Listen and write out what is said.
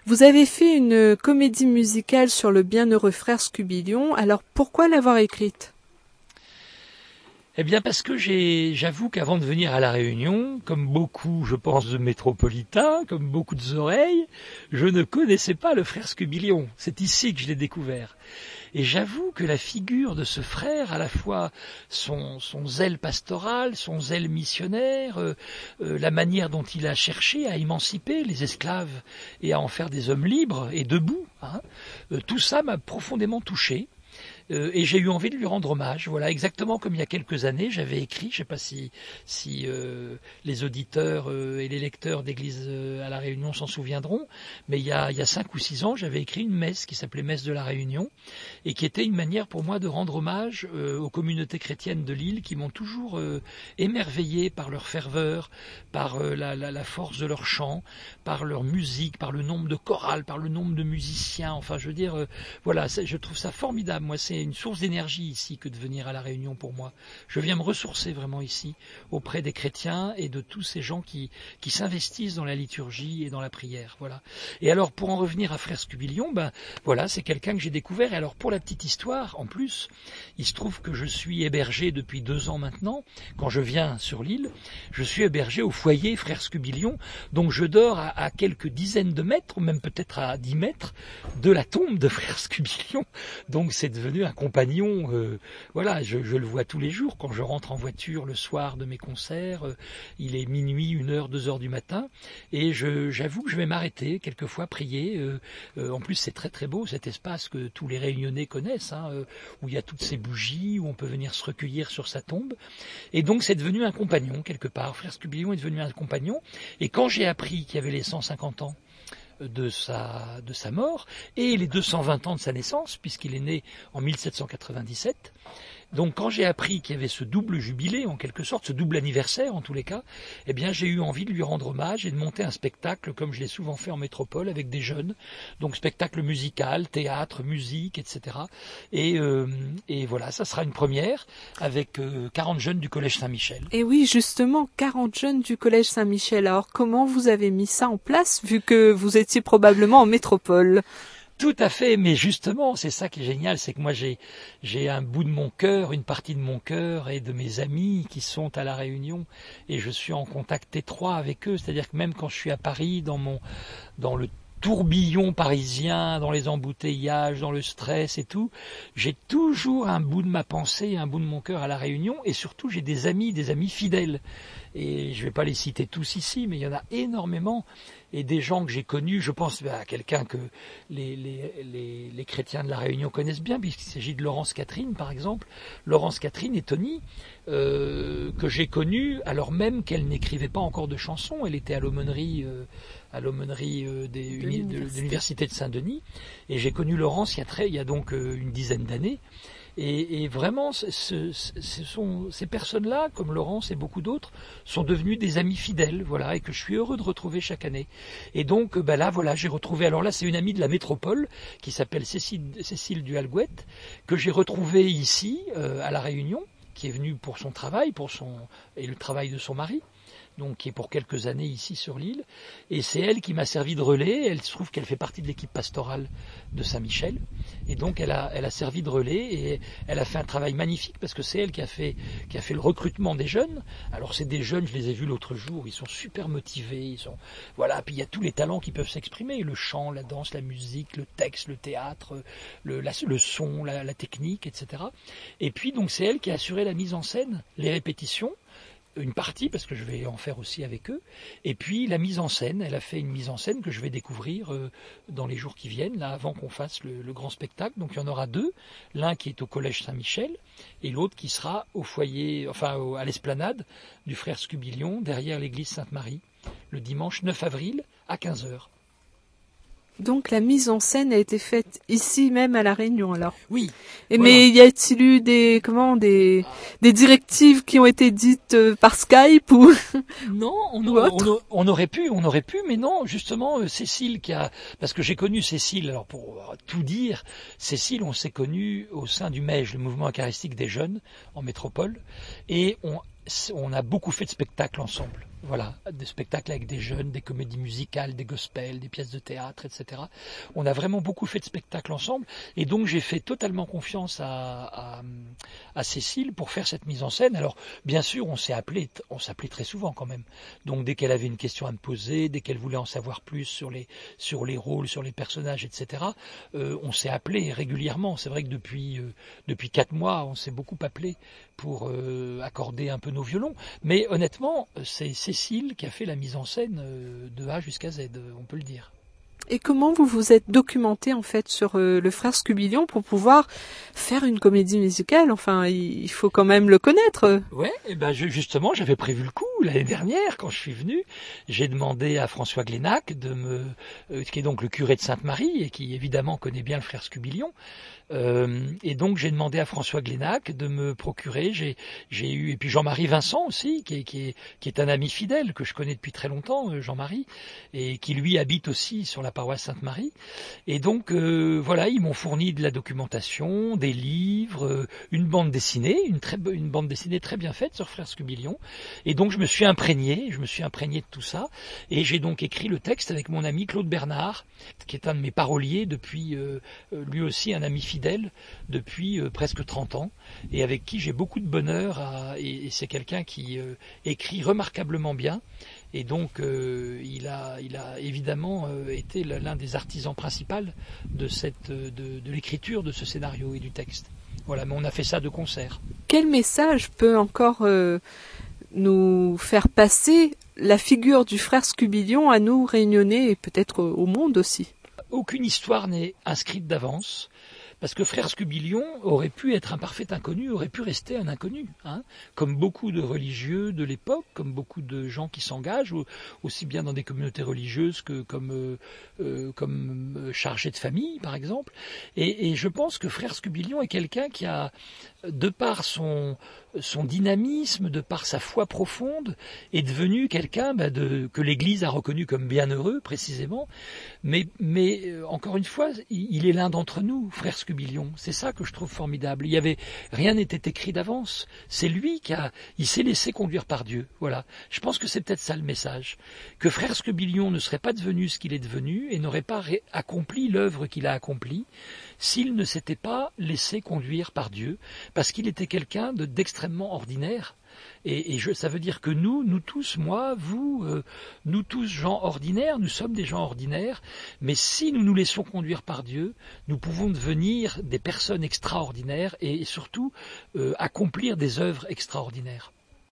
Vous avez fait une comédie musicale sur le bienheureux frère Scubilion, alors pourquoi l'avoir écrite ? Eh bien parce que j'avoue qu'avant de venir à La Réunion, comme beaucoup, je pense, de métropolitains, comme beaucoup de oreilles, je ne connaissais pas le frère Scubilion. C'est ici que je l'ai découvert. Et j'avoue que la figure de ce frère, à la fois son zèle pastoral, son zèle missionnaire, la manière dont il a cherché à émanciper les esclaves et à en faire des hommes libres et debout, tout ça m'a profondément touché. Et j'ai eu envie de lui rendre hommage. Voilà, exactement comme il y a quelques années, j'avais écrit, je ne sais pas si les auditeurs et les lecteurs d'Église à La Réunion s'en souviendront, mais il y a 5 ou 6 ans, j'avais écrit une messe qui s'appelait Messe de la Réunion, et qui était une manière pour moi de rendre hommage aux communautés chrétiennes de l'île qui m'ont toujours émerveillé par leur ferveur, par la force de leur chant, par leur musique, par le nombre de chorales, par le nombre de musiciens. Enfin, je veux dire, voilà, je trouve ça formidable. Moi, c'est une source d'énergie ici que de venir à La Réunion pour moi. Je viens me ressourcer vraiment ici auprès des chrétiens et de tous ces gens qui s'investissent dans la liturgie et dans la prière. Voilà. Et alors pour en revenir à frère Scubilion, voilà, c'est quelqu'un que j'ai découvert. Et alors pour la petite histoire, en plus, il se trouve que je suis hébergé depuis 2 ans maintenant. Quand je viens sur l'île, je suis hébergé au foyer frère Scubilion, donc je dors à quelques dizaines de mètres, ou même peut-être à 10 mètres de la tombe de frère Scubilion. Donc c'est devenu un compagnon, voilà, je le vois tous les jours quand je rentre en voiture le soir de mes concerts, il est minuit, 1h, 2h du matin, et j'avoue que je vais m'arrêter quelquefois prier, en plus c'est très très beau cet espace que tous les Réunionnais connaissent, où il y a toutes ces bougies, où on peut venir se recueillir sur sa tombe, et donc c'est devenu un compagnon quelque part, frère Scubilion est devenu un compagnon, et quand j'ai appris qu'il y avait les 150 ans de sa mort et les 220 ans de sa naissance, puisqu'il est né en 1797. Donc quand j'ai appris qu'il y avait ce double jubilé, en quelque sorte, ce double anniversaire en tous les cas, eh bien j'ai eu envie de lui rendre hommage et de monter un spectacle comme je l'ai souvent fait en métropole avec des jeunes, donc spectacle musical, théâtre, musique, etc. Et voilà, ça sera une première avec 40 jeunes du Collège Saint-Michel. Et oui, justement, 40 jeunes du Collège Saint-Michel. Alors comment vous avez mis ça en place, vu que vous étiez probablement en métropole ? Tout à fait, mais justement, c'est ça qui est génial, c'est que moi j'ai un bout de mon cœur, une partie de mon cœur et de mes amis qui sont à La Réunion et je suis en contact étroit avec eux, c'est-à-dire que même quand je suis à Paris, dans le tourbillon parisien, dans les embouteillages, dans le stress et tout, j'ai toujours un bout de ma pensée, un bout de mon cœur à La Réunion et surtout j'ai des amis fidèles. Et je ne vais pas les citer tous ici, mais il y en a énormément. Et des gens que j'ai connus, je pense à quelqu'un que les chrétiens de La Réunion connaissent bien, puisqu'il s'agit de Laurence Catherine, par exemple. Laurence Catherine et Tony, que j'ai connue alors même qu'elle n'écrivait pas encore de chansons. Elle était à l'aumônerie de l'université de Saint-Denis. Et j'ai connu Laurence il y a donc une dizaine d'années. Et vraiment, ces personnes-là, comme Laurence et beaucoup d'autres, sont devenues des amis fidèles, voilà, et que je suis heureux de retrouver chaque année. Et donc, là, voilà, j'ai retrouvé. Alors là, c'est une amie de la métropole qui s'appelle Cécile Duhalgouët, que j'ai retrouvée ici, à La Réunion, qui est venue pour son travail, et le travail de son mari. Donc qui est pour quelques années ici sur l'île, et c'est elle qui m'a servi de relais. Elle se trouve qu'elle fait partie de l'équipe pastorale de Saint-Michel, et donc elle a servi de relais, et elle a fait un travail magnifique, parce que c'est elle qui a fait le recrutement des jeunes. Alors c'est des jeunes, je les ai vus l'autre jour, ils sont super motivés, voilà, puis il y a tous les talents qui peuvent s'exprimer, le chant, la danse, la musique, le texte, le théâtre, le son, la technique, etc. Et puis donc c'est elle qui a assuré la mise en scène, les répétitions, une partie, parce que je vais en faire aussi avec eux, et puis la mise en scène, elle a fait une mise en scène que je vais découvrir dans les jours qui viennent, là, avant qu'on fasse le grand spectacle. Donc il y en aura 2, l'un qui est au Collège Saint-Michel, et l'autre qui sera au foyer, à l'esplanade du frère Scubilion, derrière l'église Sainte-Marie, le dimanche 9 avril à 15h. Donc la mise en scène a été faite ici même à La Réunion, alors. Oui. Et voilà. Mais y a-t-il eu des directives qui ont été dites par Skype ou Non, on aurait pu, mais non, justement Cécile parce que j'ai connu Cécile. Alors pour tout dire, Cécile, on s'est connus au sein du MEJ, le mouvement eucharistique des jeunes en métropole, et on a beaucoup fait de spectacles ensemble. Voilà, des spectacles avec des jeunes, des comédies musicales, des gospels, des pièces de théâtre, etc. On a vraiment beaucoup fait de spectacles ensemble, et donc j'ai fait totalement confiance à Cécile pour faire cette mise en scène. Alors, bien sûr, on s'appelait très souvent quand même. Donc, dès qu'elle avait une question à me poser, dès qu'elle voulait en savoir plus sur les rôles, sur les personnages, etc., on s'est appelé régulièrement. C'est vrai que depuis 4 mois, on s'est beaucoup appelé pour accorder un peu nos violons. Mais honnêtement, c'est Cécile qui a fait la mise en scène de A jusqu'à Z, on peut le dire. Et comment vous vous êtes documenté en fait sur le frère Scubilion pour pouvoir faire une comédie musicale? Enfin, il faut quand même le connaître. Ouais, et ben justement, j'avais prévu le coup l'année dernière quand je suis venu. J'ai demandé à François Glénac qui est donc le curé de Sainte-Marie et qui évidemment connaît bien le frère Scubilion. Et donc j'ai demandé à François Glénac de me procurer. J'ai eu, et puis Jean-Marie Vincent aussi, qui est un ami fidèle que je connais depuis très longtemps, Jean-Marie, et qui lui habite aussi sur la paroisse Sainte-Marie. Et donc voilà, ils m'ont fourni de la documentation, des livres, une bande dessinée, une bande dessinée très bien faite sur frère Scubilion. Et donc je me suis imprégné de tout ça, et j'ai donc écrit le texte avec mon ami Claude Bernard, qui est un de mes paroliers depuis, lui aussi un ami fidèle depuis presque 30 ans, et avec qui j'ai beaucoup de bonheur, et c'est quelqu'un qui écrit remarquablement bien, et donc il a évidemment été l'un des artisans principaux de l'écriture de ce scénario et du texte. Voilà, mais on a fait ça de concert. Quel message peut encore nous faire passer la figure du frère Scubilion à nous Réunionnais et peut-être au monde aussi? Aucune histoire n'est inscrite d'avance. Parce que frère Scubilion aurait pu être un parfait inconnu, aurait pu rester un inconnu, hein, comme beaucoup de religieux de l'époque, comme beaucoup de gens qui s'engagent, aussi bien dans des communautés religieuses que comme chargé de famille, par exemple. Et je pense que frère Scubilion est quelqu'un qui a, de par son dynamisme, de par sa foi profonde, est devenu quelqu'un que l'Église a reconnu comme bienheureux, précisément. Mais encore une fois, il est l'un d'entre nous, frère Scubilion. C'est ça que je trouve formidable. Rien n'était écrit d'avance. C'est lui il s'est laissé conduire par Dieu. Voilà. Je pense que c'est peut-être ça le message. Que frère Scubilion ne serait pas devenu ce qu'il est devenu et n'aurait pas accompli l'œuvre qu'il a accomplie s'il ne s'était pas laissé conduire par Dieu, parce qu'il était quelqu'un d'extrêmement ordinaire. Et ça veut dire que nous tous, moi, vous, nous tous gens ordinaires, nous sommes des gens ordinaires, mais si nous nous laissons conduire par Dieu, nous pouvons devenir des personnes extraordinaires et surtout accomplir des œuvres extraordinaires.